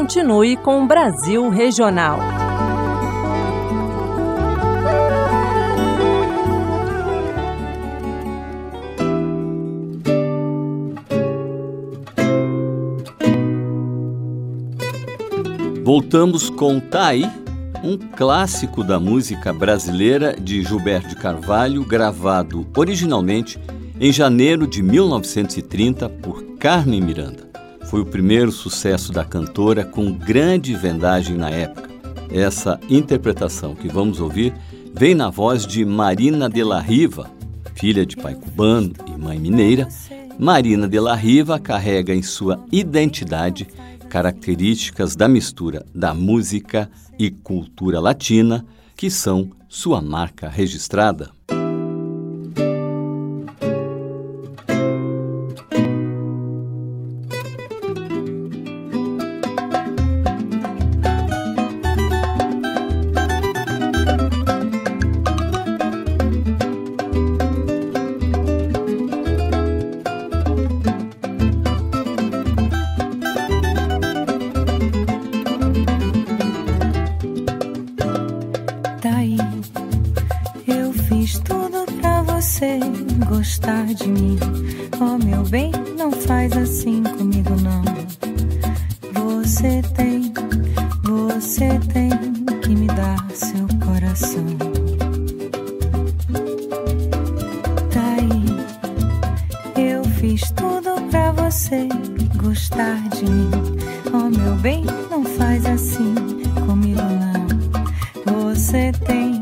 continue com o Brasil Regional. Voltamos com Tá Aí, um clássico da música brasileira de Gilberto de Carvalho, gravado originalmente em janeiro de 1930 por Carmen Miranda. Foi o primeiro sucesso da cantora com grande vendagem na época. Essa interpretação que vamos ouvir vem na voz de Marina de la Riva, filha de pai cubano e mãe mineira. Marina de la Riva carrega em sua identidade características da mistura da música e cultura latina, que são sua marca registrada. Gostar de mim, oh meu bem, não faz assim comigo não. Você tem que me dar seu coração. Tá aí, eu fiz tudo pra você gostar de mim, oh meu bem, não faz assim comigo não. Você tem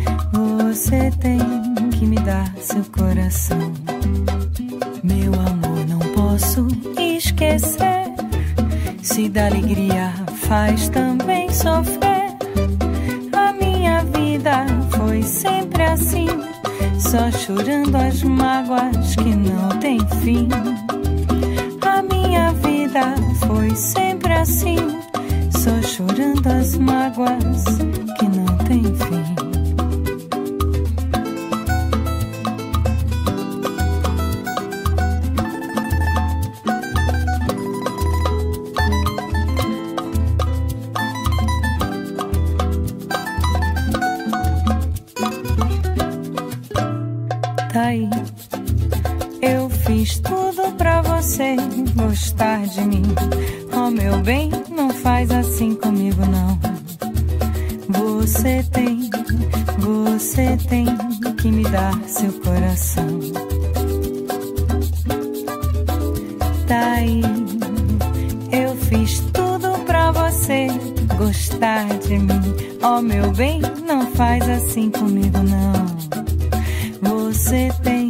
que me dar seu coração. Meu amor, não posso esquecer. Se da alegria faz também sofrer. A minha vida foi sempre assim, só chorando as mágoas que não tem fim. A minha vida foi sempre assim, só chorando as mágoas que não tem fim. Aí, eu fiz tudo pra você gostar de mim. Oh meu bem, não faz assim comigo não. Você tem que me dar seu coração. Tá aí, eu fiz tudo pra você gostar de mim. Oh meu bem, não faz assim comigo não. Você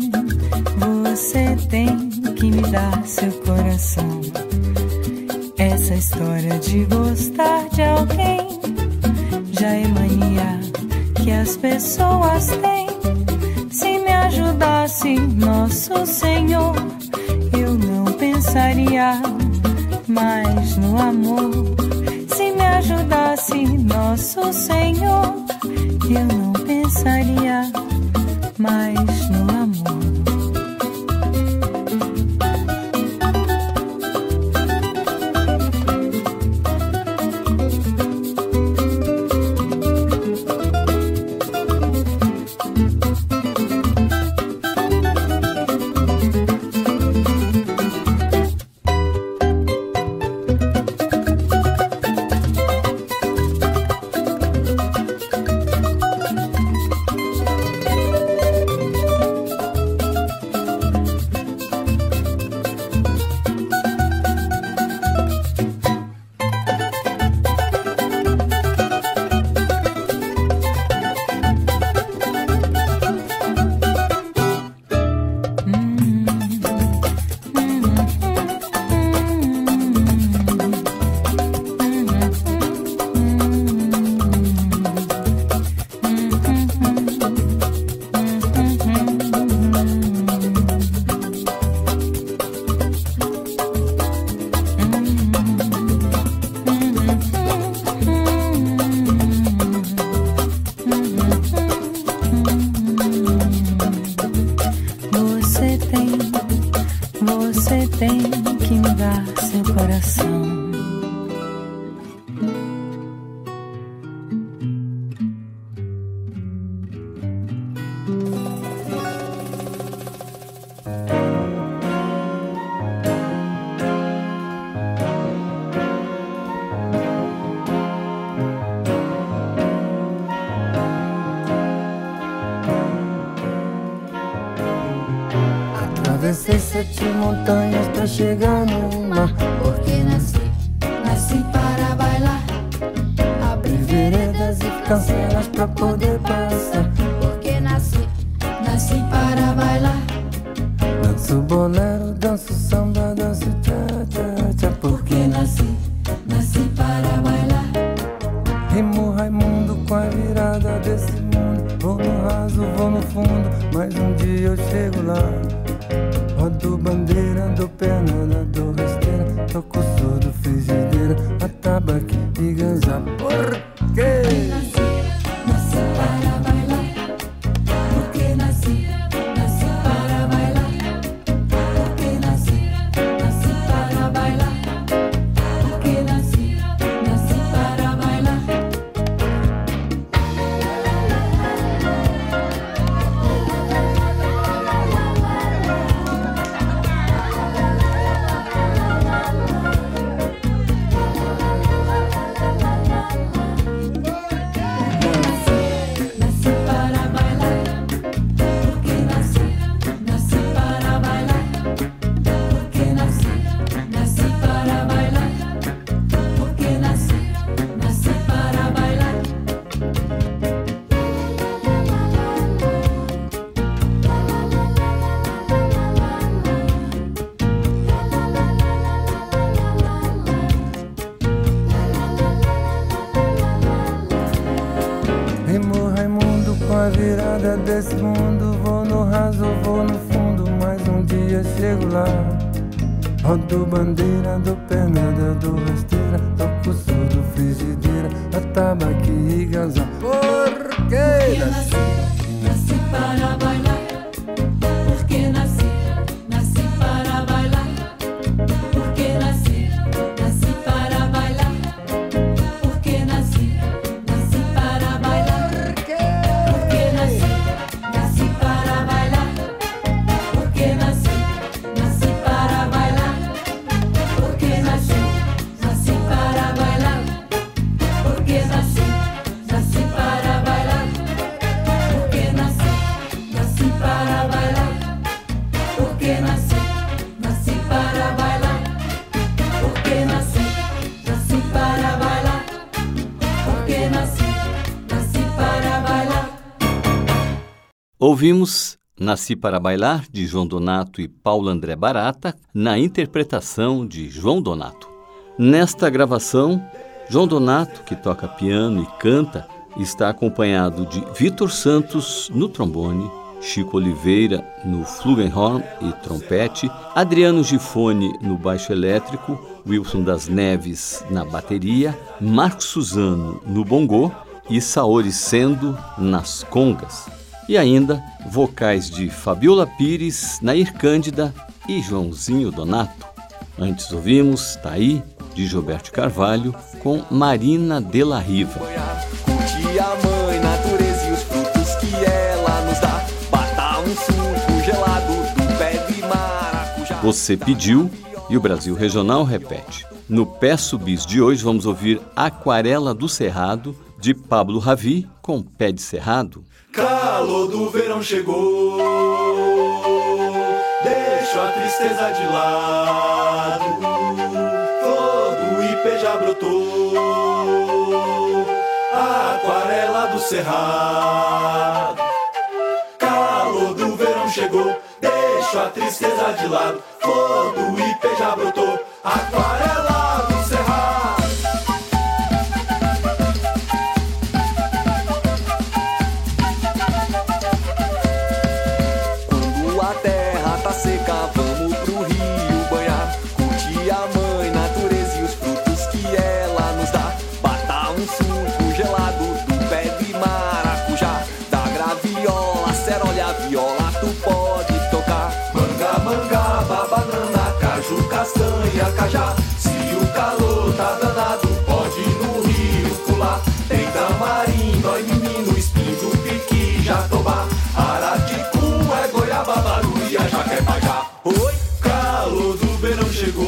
tem que me dar seu coração. Essa história de gostar de alguém já é mania que as pessoas têm. Se me ajudasse Nosso Senhor, eu não pensaria mais no amor. Se me ajudasse Nosso Senhor, eu não pensaria mais no amor. Você tem que me dar seu coração. 7 montanhas pra chegar no mar. Porque nasci para bailar. Abrir veredas e cancelas pra poder passar. Porque nasci para bailar. Danço bolero, danço samba, danço tcha-tcha-tcha. Porque nasci para bailar. Rimo Raimundo com a virada desse mundo. Vou no raso, vou no fundo, mas um dia eu chego lá. Rodo bandeira, dou perna, dou rasteira, toco surdo, frigideira, atabaque e ganza. Por quê? Nasci para bailar. Porque nasci para bailar. Porque nasci para bailar. Porque nasci para bailar. Nasci para bailar. Porque nasci para bailar. Porque nasci para bailar. Porque nasci para bailar. Rimo Raimundo com a virada desse mundo. Vou no raso, vou no fundo, mas um dia chego lá. Rodo bandeira, dou pernada, dou rasteira, toco surdo, frigideira, atabaque e ganza. Por quê? Nasci para bailar. Porque nasci para bailar. Porque nasci para bailar. Porque nasci para bailar. Porque nasci para bailar. Porque nasci para bailar. Porque nasci para bailar. Porque nasci para bailar. Porque nasci para bailar. Porque nasci para bailar. Porque nasci para bailar. Porque nasci para bailar. Ouvimos Nasci para Bailar, de João Donato e Paulo André Barata, na interpretação de João Donato. Nesta gravação, João Donato, que toca piano e canta, está acompanhado de Vitor Santos no trombone, Chico Oliveira no flugelhorn e trompete, Adriano Gifone no baixo elétrico, Wilson das Neves na bateria, Marcos Suzano no bongô e Saori Sendo nas congas. E ainda vocais de Fabiola Pires, Nair Cândida e Joãozinho Donato. Antes ouvimos Taí, de Gilberto Carvalho, com Marina de la Riva. Curtir a mãe, natureza e os frutos que ela nos dá. Batar um suco gelado do pé de maracujá. Você pediu e o Brasil Regional repete. No Peço Bis de hoje vamos ouvir Aquarela do Cerrado, de Pablo Ravi, com Pé de Cerrado. Calor do verão chegou, deixo a tristeza de lado. Flor do ipê já brotou, aquarela do cerrado. Calor do verão chegou, deixo a tristeza de lado. Flor do ipê já brotou, aquarela do cerrado. Seca, vamos pro rio banhar. Curtir a mãe, natureza e os frutos que ela nos dá. Batar um suco gelado do pé de maracujá. Da graviola, cerolha, viola, tu pode tocar. Manga, mangaba, banana, caju, castanha, cajá. Se o calor tá danado, pode ir no rio pular. Tem tamarim, dói menino, espinho, piqui, jatobá. Araticu é goiaba, baruia, jaquepajá. Oi, calor do verão chegou,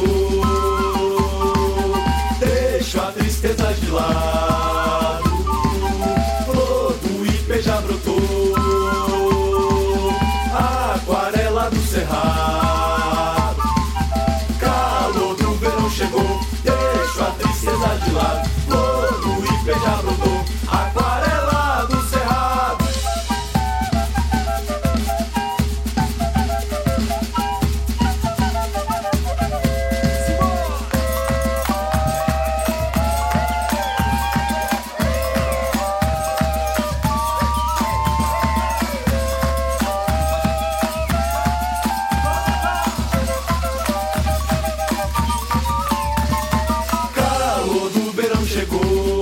deixo a tristeza de lado. Flor do ipê já brotou, aquarela do cerrado. chegou, deixo a tristeza de lado. Flor do Ipê já brotou, aquarela do cerrado. Calor do verão chegou,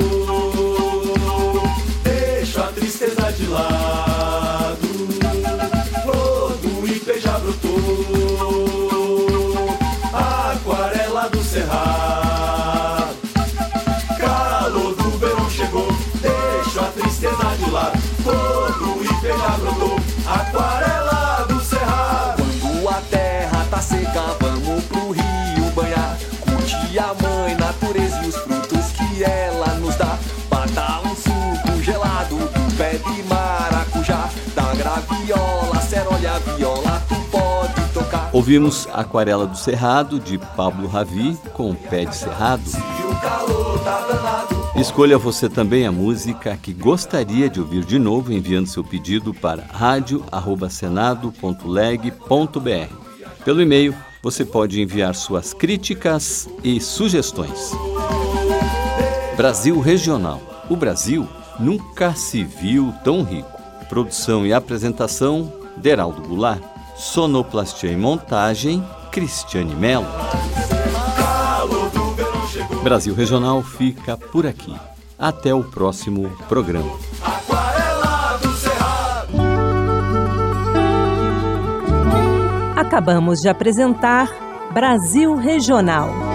deixo a tristeza de lado. Flor do Ipê já brotou, aquarela do cerrado. Calor do verão chegou, deixo a tristeza de lado. Flor do Ipê já brotou, aquarela do cerrado. Quando a terra tá seca, vamos pro rio banhar, curtir a mãe natureza e os frutos que ela nos dá. Bata um suco gelado do pé de maracujá, da graviola, cerolha, viola, tu pode tocar. Ouvimos Aquarela do Cerrado, de Pablo Ravi, com Pé de Cerrado. Se o calor tá danado, Escolha você também a música que gostaria de ouvir de novo, enviando seu pedido para radio@senado.leg.br. Pelo e-mail, você pode enviar suas críticas e sugestões. Brasil Regional. O Brasil nunca se viu tão rico. Produção e apresentação, Deraldo Goulart. Sonoplastia e montagem, Cristiane Mello. Brasil Regional fica por aqui. Até o próximo programa. aquarela do cerrado. Acabamos de apresentar Brasil Regional.